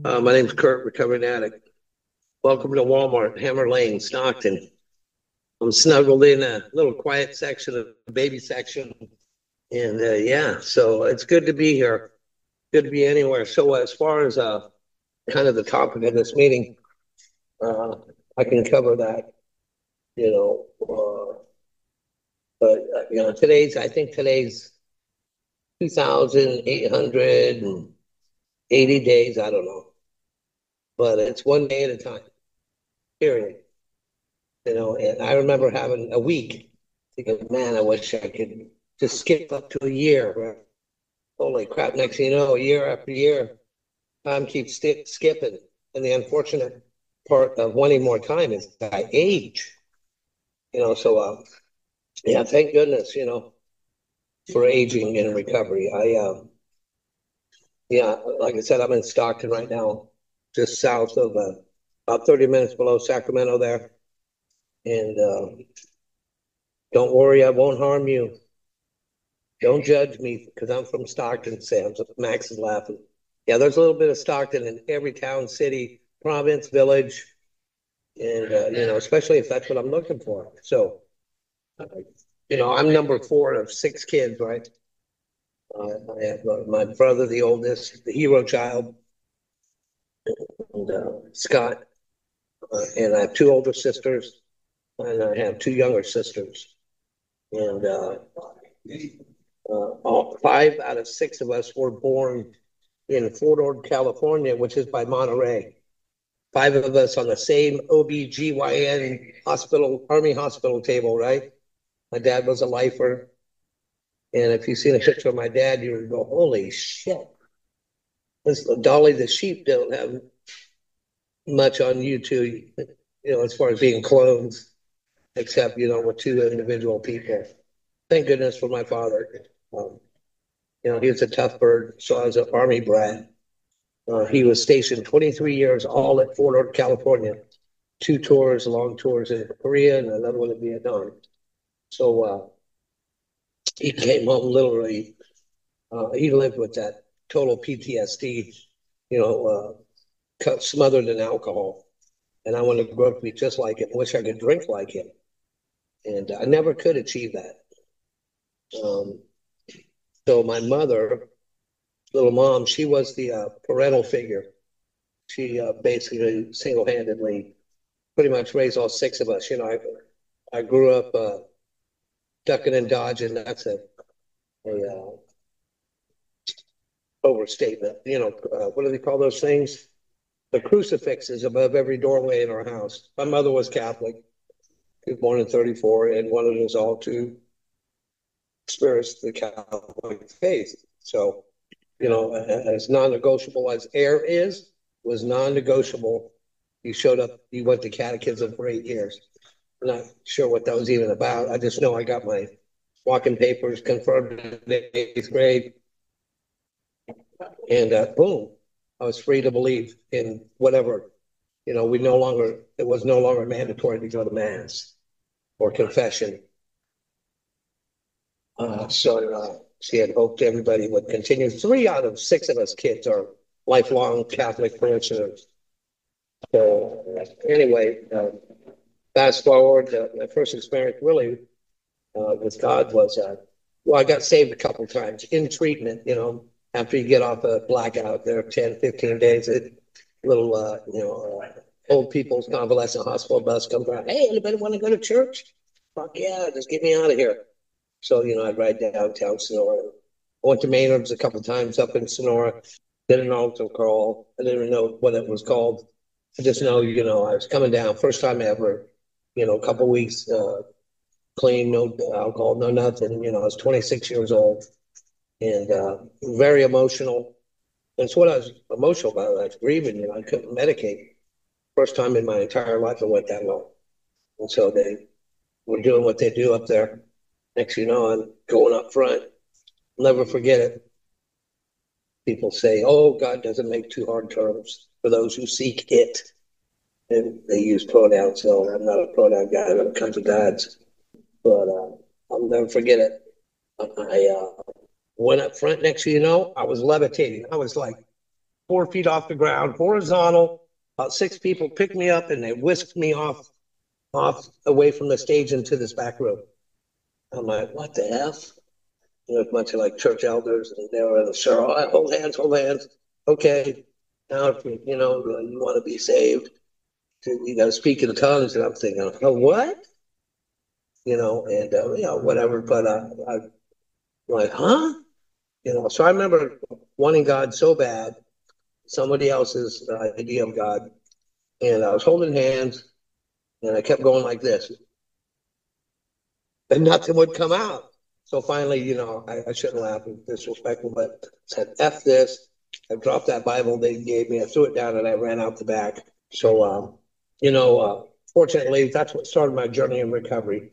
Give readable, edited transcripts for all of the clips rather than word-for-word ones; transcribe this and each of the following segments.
My name's Kurt, recovering addict. Welcome to Walmart, Hammer Lane, Stockton. I'm snuggled in a little quiet section of the baby section. And yeah, so it's good to be here. Good to be anywhere. So as far as kind of the topic of this meeting, uh, I can cover that, you know. But I think today's 2,880 days. I don't know, but it's one day at a time. Period. And I remember having a week thinking, man, I wish I could just skip up to a year. Right? Holy crap, next thing you know, year after year, time keeps skipping. And the unfortunate part of wanting more time is I age. Yeah, thank goodness, for aging and recovery. Yeah, like I said, I'm in Stockton right now, just south of about 30 minutes below Sacramento there. And don't worry, I won't harm you. Don't judge me because I'm from Stockton, Sam. Max is laughing. Yeah, there's a little bit of Stockton in every town, city, province, village, and especially if that's what I'm looking for. So, I'm number four of six kids, right? I have my brother, the oldest, the hero child, and Scott, and I have two older sisters, and I have two younger sisters, and all five out of six of us were born in Fort Ord, California, which is by Monterey. Five of us on the same OBGYN hospital, Army hospital table, right? My dad was a lifer. And if you've seen a picture of my dad, you would go, holy shit. Dolly the sheep don't have much on YouTube, as far as being clones, except, with two individual people. Thank goodness for my father. He was a tough bird, so I was an Army brat. He was stationed 23 years, all at Fort Ord, California. Two tours, long tours in Korea and another one in Vietnam. So he came home literally. He lived with that total PTSD, smothered in alcohol. And I wanted to grow up to be just like him. Wish I could drink like him. And I never could achieve that. So my mother, little mom, she was the parental figure. She basically single-handedly pretty much raised all six of us. I grew up ducking and dodging. That's a overstatement. What do they call those things? The crucifixes above every doorway in our house. My mother was Catholic. She was born in 34 and wanted us all to experience the Catholic faith. So, as non-negotiable as air was non-negotiable. You showed up, you went to catechism for 8 years. I'm not sure what that was even about. I just know I got my walking papers confirmed in the 8th grade. And boom, I was free to believe in whatever. It was no longer mandatory to go to mass or confession. So she had hoped everybody would continue. 3 out of 6 of us kids are lifelong Catholic parishioners. So anyway, fast forward, my first experience really with God was, I got saved a couple times in treatment, after you get off a blackout there, 10, 15 days, old people's convalescent hospital bus comes around. Hey, anybody want to go to church? Fuck yeah, just get me out of here. So, I'd ride downtown Sonora. I went to Maynard's a couple times up in Sonora. Did an altar call. I didn't even know what it was called. I just know, I was coming down, first time ever, a couple weeks clean, no alcohol, no nothing. I was 26 years old and very emotional. That's what I was emotional about. I was grieving, I couldn't medicate. First time in my entire life it went that long. And so they were doing what they do up there. Next I'm going up front. I'll never forget it. People say, oh, God doesn't make too hard terms for those who seek it. And they use pronouns, so I'm not a pronoun guy when it comes to God's. But I'll never forget it. I went up front. Next I was levitating. I was like 4 feet off the ground, horizontal. About 6 people picked me up and they whisked me off away from the stage into this back room. I'm like, what the F? A bunch of like church elders, and they were sure, hold hands, hold hands. Okay, now if you want to be saved, you got to speak in tongues. And I'm thinking, oh, what? Whatever. But I'm like, huh? So I remember wanting God so bad, somebody else's idea of God, and I was holding hands, and I kept going like this, and nothing would come out. So finally, I shouldn't laugh, it's disrespectful, but I said, F this. I dropped that Bible they gave me, I threw it down, and I ran out the back. So, fortunately, that's what started my journey in recovery,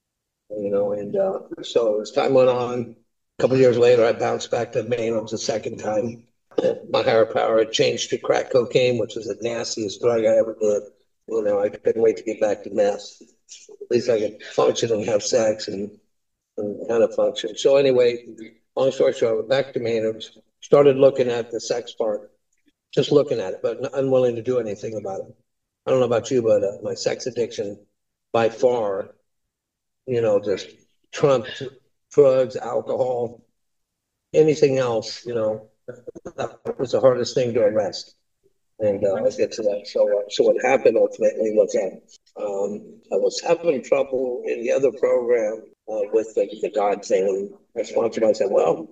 and so as time went on, a couple of years later, I bounced back to Maynard's a second time. My higher power had changed to crack cocaine, which was the nastiest drug I ever did. I couldn't wait to get back to meth. At least I could function and have sex and kind of function. So anyway, long story short, I went back to Maynard's, started looking at the sex part, just looking at it, but unwilling to do anything about it. I don't know about you, but my sex addiction by far, just trumped drugs, alcohol, anything else, that was the hardest thing to arrest. And I'll get to that. So what happened ultimately was that I was having trouble in the other program with the God thing. And my sponsor, I said, well,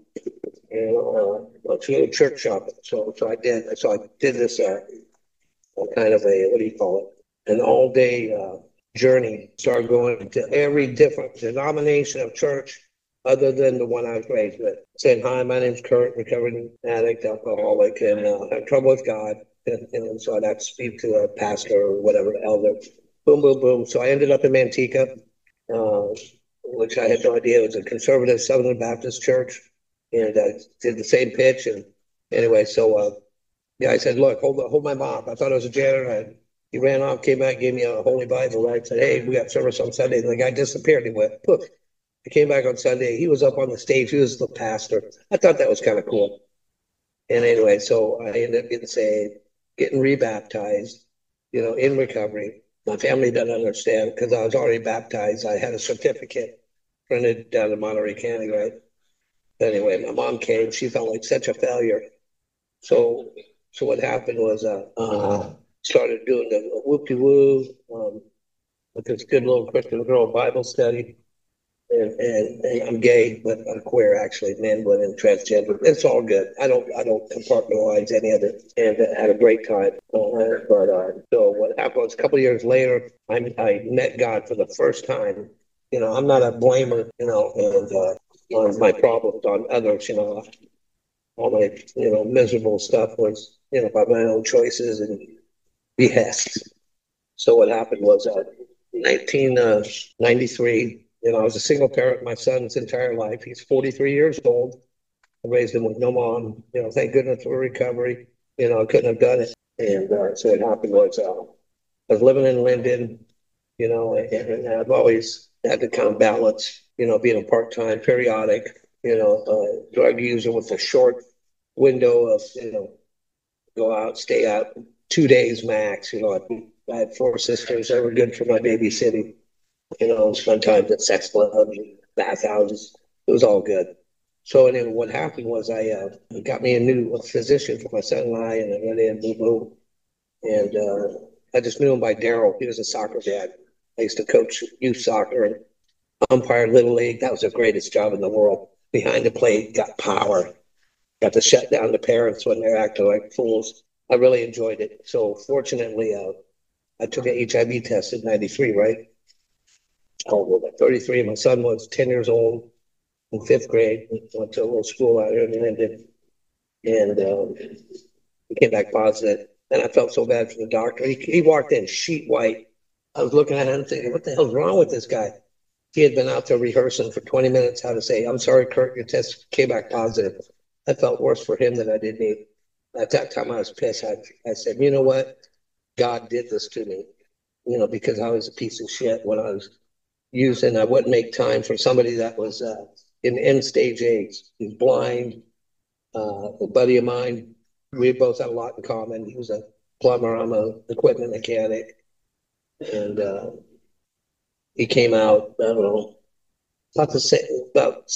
let's go to church shopping. So I did. So I did this kind of a, what do you call it? An all day journey. Started going to every different denomination of church other than the one I was raised with. Saying, hi, my name's Kurt, recovering addict, alcoholic, and I have trouble with God. And so I'd have to speak to a pastor or whatever, elder. Boom, boom, boom. So I ended up in Manteca, which I had no idea. It was a conservative Southern Baptist church. And I did the same pitch. And anyway, so I said, look, hold my mop. I thought I was a janitor. He ran off, came back, gave me a Holy Bible. I said, hey, we got service on Sunday. And the guy disappeared. He went, poof. I came back on Sunday. He was up on the stage. He was the pastor. I thought that was kind of cool. And anyway, so I ended up getting saved, getting rebaptized, in recovery. My family doesn't understand because I was already baptized. I had a certificate printed down in Monterey County, right? Anyway, my mom came. She felt like such a failure. So what happened was started doing the whoop-de-woo with this good little Christian girl Bible study. And I'm gay, but I'm queer actually, men, women, transgender. It's all good. I don't compartmentalize any of it, and had a great time. So what happened was a couple of years later, I met God for the first time. I'm not a blamer, and on my problems on others. All my miserable stuff was by my own choices and behest. So what happened was 1993. I was a single parent my son's entire life. He's 43 years old. I raised him with no mom. Thank goodness for recovery. I couldn't have done it. And so what happened was I was living in Linden, and I've always had to kind of balance, being a part-time, periodic, drug user with a short window of, go out, stay out 2 days max. I had 4 sisters that were good for my babysitting. Spend time at sex clubs and bathhouses. It was all good. So anyway, what happened was I got me a new physician for my son and I went in, boom, boom. And I just knew him by Daryl. He was a soccer dad. I used to coach youth soccer and umpire Little League. That was the greatest job in the world. Behind the plate, got power. Got to shut down the parents when they're acting like fools. I really enjoyed it. So fortunately, I took an HIV test in '93, right? At 33. My son was 10 years old in 5th grade. Went to a little school out here in Linden, and he came back positive. And I felt so bad for the doctor. He walked in sheet white. I was looking at him thinking, what the hell's wrong with this guy? He had been out there rehearsing for 20 minutes how to say, I'm sorry, Kurt, your test came back positive. I felt worse for him than I did me. At that time, I was pissed. I said, you know what? God did this to me, because I was a piece of shit when I was using. I wouldn't make time for somebody that was in end stage AIDS. He's blind. A buddy of mine We both had a lot in common. He was a plumber, I'm an equipment mechanic. And he came out, I don't know, about the same, about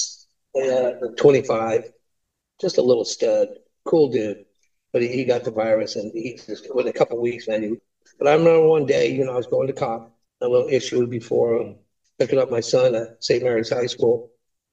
25, just a little stud, cool dude. But he got the virus and he just, within a couple of weeks, man. But I remember one day, I was going to cop, a little issue before picking up my son at St. Mary's High School.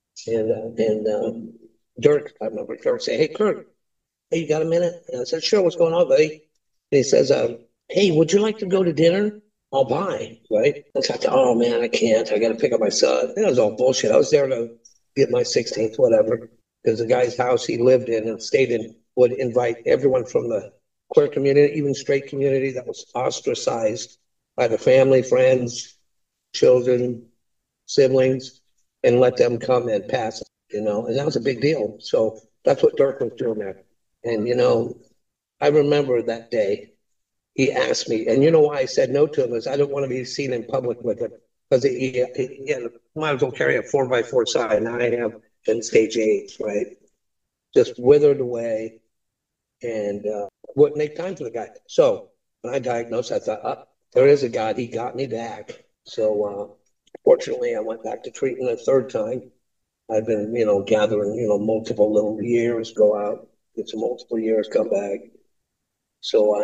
And Dirk, I remember Dirk saying, "Hey, Kurt, hey, you got a minute?" And I said, "Sure, what's going on, buddy?" And he says, "Hey, would you like to go to dinner? I'll buy," right? I said, "Oh, man, I can't. I got to pick up my son." That was all bullshit. I was there to get my 16th, whatever, because the guy's house he lived in and stayed in would invite everyone from the queer community, even straight community that was ostracized by the family, friends, children, siblings, and let them come and pass, and that was a big deal. So that's what Dirk was doing there. And, I remember that day he asked me, and you know why I said no to him is I don't want to be seen in public with him because he might as well carry a 4x4 sign. Now I have in stage 8, right? Just withered away and wouldn't make time for the guy. So when I diagnosed, I thought, there is a God. He got me back. So fortunately, I went back to treatment a third time. I've been, gathering, multiple little years, go out, get some multiple years, come back. So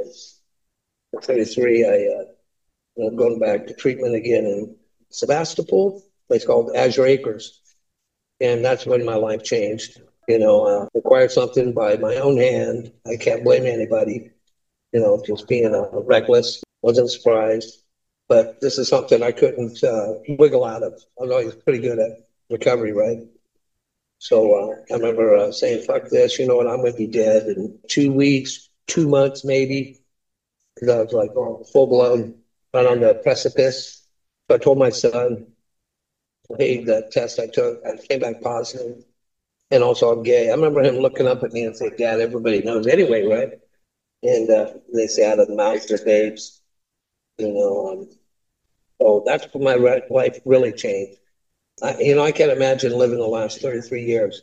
at 33, I'm going back to treatment again in Sebastopol, a place called Azure Acres. And that's when my life changed. Acquired something by my own hand. I can't blame anybody, just being reckless, wasn't surprised. But this is something I couldn't wiggle out of. I was always pretty good at recovery, right? So I remember saying, "Fuck this, you know what, I'm going to be dead in 2 weeks, 2 months maybe," because I was like, full blown, right on the precipice. So I told my son, "Hey, the test I took, I came back positive, and also I'm gay." I remember him looking up at me and saying, "Dad, everybody knows anyway, right?" And they say out of the mouths of babes, you know. So that's when my life really changed. I can't imagine living the last 33 years,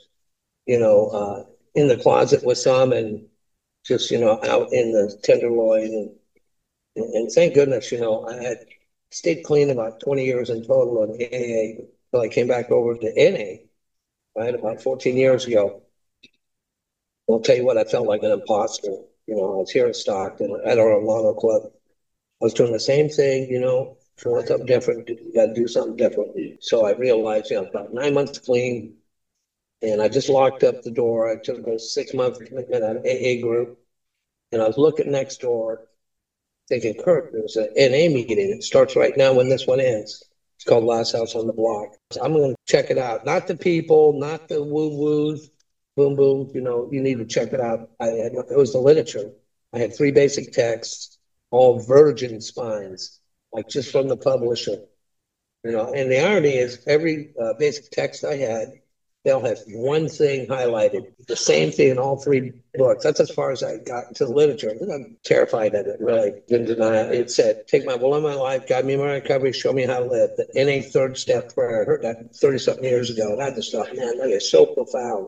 in the closet with some and just, out in the tenderloin. And thank goodness, I had stayed clean about 20 years in total in AA until I came back over to NA, right, about 14 years ago. I'll tell you what, I felt like an imposter. I was here at Stockton at our Lotto Club. I was doing the same thing, doing something different. You got to do something different. So I realized, about 9 months clean, and I just locked up the door. I took a 6-month commitment at an AA group, and I was looking next door, thinking, "Kurt, there's an NA meeting. It starts right now when this one ends. It's called Last House on the Block. So I'm going to check it out. Not the people, not the woo-woos, boom, boom. You need to check it out." It was the literature. I had 3 basic texts, all virgin spines, like just from the publisher. And the irony is every basic text I had, they'll have one thing highlighted, the same thing in all 3 books. That's as far as I got into the literature. I'm terrified of it, really. Didn't deny it. It said, "Take my will in my life, guide me in my recovery, show me how to live." The NA third step prayer. I heard that 30-something years ago. And I just thought, man, that is so profound,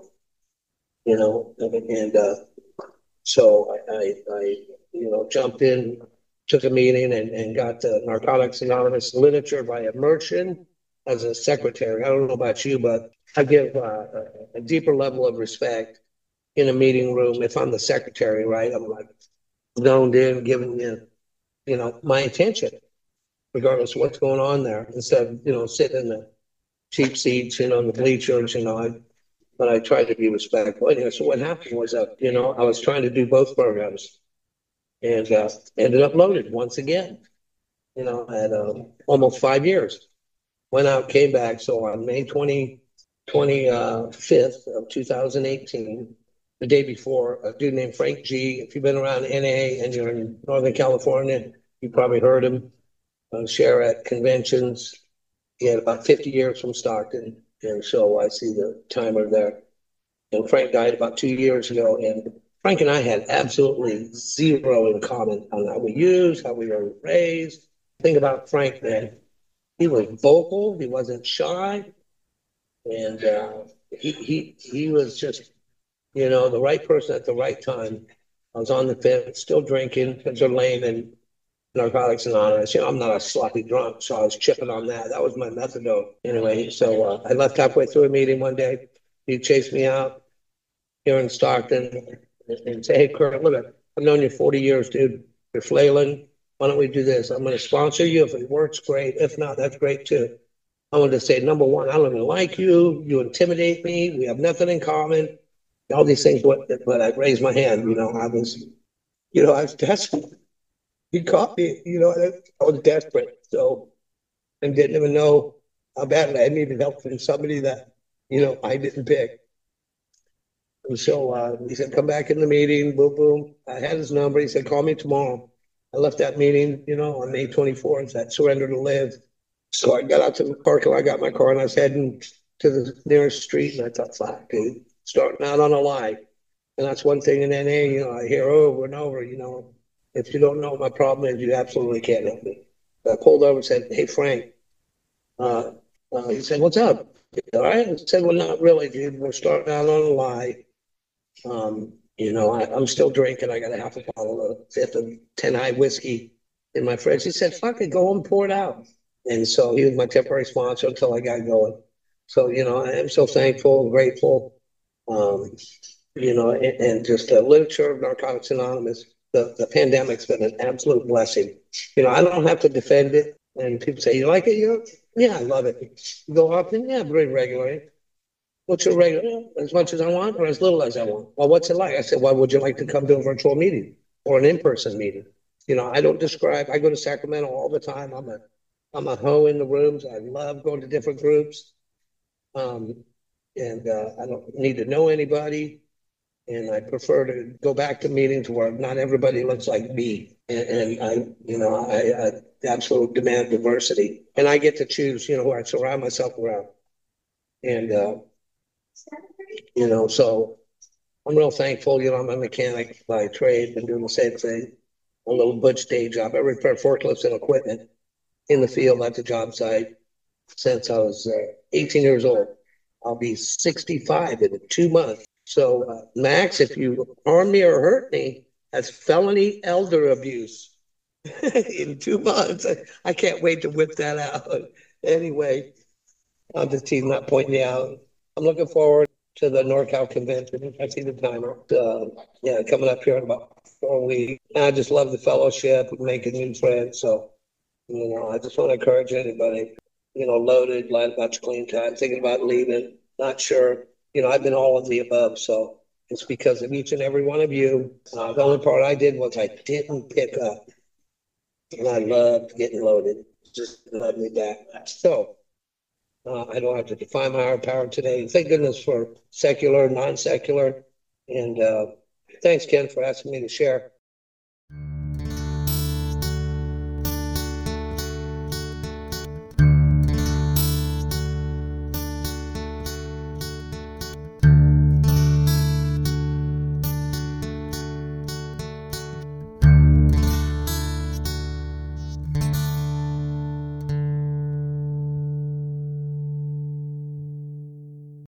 And so I jumped in, took a meeting and got the Narcotics Anonymous literature by immersion as a secretary. I don't know about you, but I give a deeper level of respect in a meeting room if I'm the secretary, right? I'm like zoned in, giving my attention, regardless of what's going on there, instead of sitting in the cheap seats, in the bleachers, but I tried to be respectful. Anyway, so what happened was I was trying to do both programs and ended up loaded once again, at almost 5 years. Went out, came back. So on May 25th of 2018, the day before, a dude named Frank G. If you've been around NA and you're in Northern California, you probably heard him share at conventions. He had about 50 years from Stockton. And so I see the timer there. And Frank died about 2 years ago. And Frank and I had absolutely zero in common on how we used, how we were raised. Think about Frank, man. He was vocal. He wasn't shy. And he was just, the right person at the right time. I was on the fence, still drinking because they're lame and Narcotics Anonymous. I'm not a sloppy drunk, so I was chipping on that. That was my methadone anyway. So I left halfway through a meeting one day. He chased me out here in Stockton and said, "Hey, Kurt, look, I've known you 40 years, dude. You're flailing. Why don't we do this? I'm going to sponsor you. If it works, great. If not, that's great too." I wanted to say, number one, I don't even like you. You intimidate me. We have nothing in common. All these things, but I raised my hand. I was desperate. He caught me. I was desperate. So, and didn't even know how bad I needed help from somebody that, I didn't pick. And so he said, come back in the meeting, boom, boom. I had his number. He said, call me tomorrow. I left that meeting, on May 24th at Surrender to Live. So I got out to the parking lot, I got my car, and I was heading to the nearest street. And I thought, fuck, dude, starting out on a lie. And that's one thing in NA, I hear over and over, if you don't know what my problem is, you absolutely can't help me. I pulled over and said, hey, Frank. He said, what's up? All right. I said, well, not really, dude. We're starting out on a lie. I'm still drinking. I got a half a bottle of fifth of 10 high whiskey in my fridge. He said, fuck it, go home and pour it out. And so he was my temporary sponsor until I got going. So, I am so thankful and grateful. And just the literature of Narcotics Anonymous, the pandemic's been an absolute blessing. I don't have to defend it. And people say, you like it? Yeah, I love it. You go often? Yeah, very regularly. What's your regular? As much as I want or as little as I want? Well, what's it like? I said, well, would you like to come to a virtual meeting or an in-person meeting? I don't describe, I go to Sacramento all the time. I'm a hoe in the rooms. I love going to different groups. I don't need to know anybody. And I prefer to go back to meetings where not everybody looks like me. And I absolutely demand diversity. And I get to choose, who I surround myself around. And, so I'm real thankful. I'm a mechanic by trade, been doing the same thing, a little butch day job. I repair forklifts and equipment in the field at the job site since I was 18 years old. I'll be 65 in 2 months. So, Max, if you harm me or hurt me, that's felony elder abuse in 2 months. I can't wait to whip that out. Anyway, I'm just teasing, not pointing you out. I'm looking forward to the NorCal convention. I see the timer. Coming up here in about 4 weeks. I just love the fellowship, making new friends. So, I just want to encourage anybody, loaded, lied about your clean time, thinking about leaving, not sure. I've been all of the above. So it's because of each and every one of you. The only part I did was I didn't pick up. And I loved getting loaded. Just led me back. So I don't have to define my higher power today. Thank goodness for secular, non-secular. And thanks, Ken, for asking me to share.